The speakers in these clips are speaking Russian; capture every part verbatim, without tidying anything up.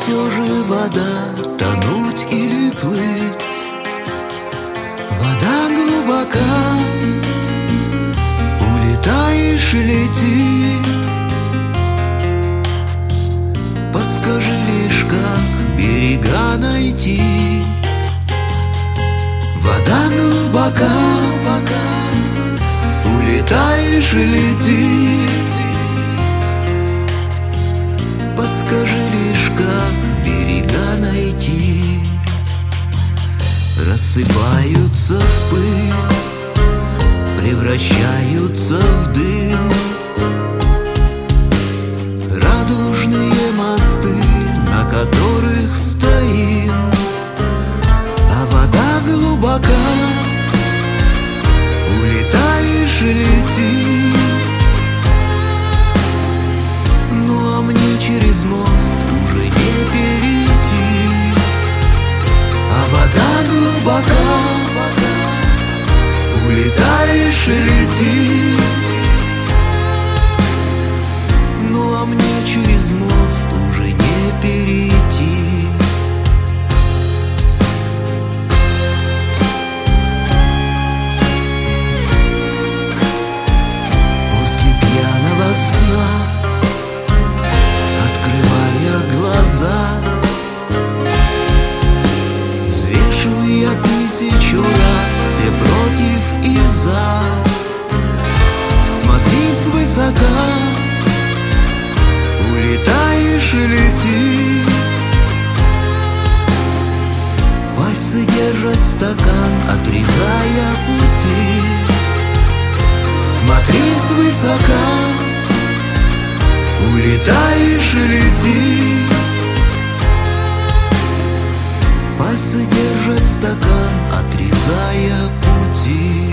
все же вода, тонуть или плыть. Вода глубока, улетаешь и летишь. Подскажи лишь, как берега найти. Вода глубока, улетаешь и летишь. Подскажи лишь, как берега найти. Рассыпаются в пыль, превращаются в дым радужные мосты, на которых стоим. А вода глубока, улетаешь и летишь. Ну а мне через мост уже не перейти. А вода глубока, улетаешь и летишь. Ну а мне через мост уже не перейти. После пьяного сна, открывая глаза, взвешу я тысячу раз все против и за. Смотри свысока, улетаешь и летишь. Пальцы держат стакан, отрезая пути. Смотри свысока, улетаешь и летишь. Пальцы держат стакан, отрезая пути.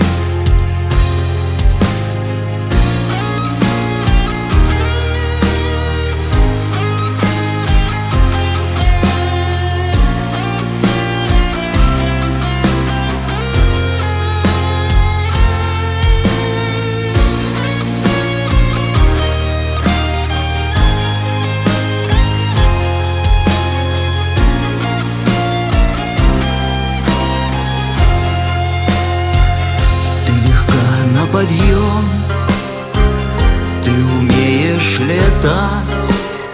Подъем, ты умеешь летать.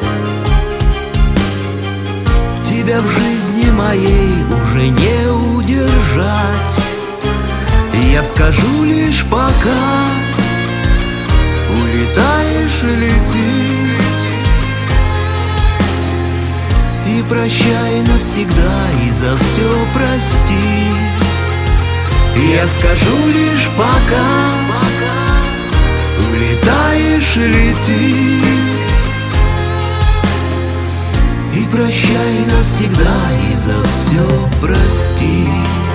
Тебя в жизни моей уже не удержать. Я скажу лишь пока, улетаешь и летишь. И прощай навсегда, и за все прости. Я скажу лишь пока, улетаешь и летишь. И прощай навсегда, и за все прости.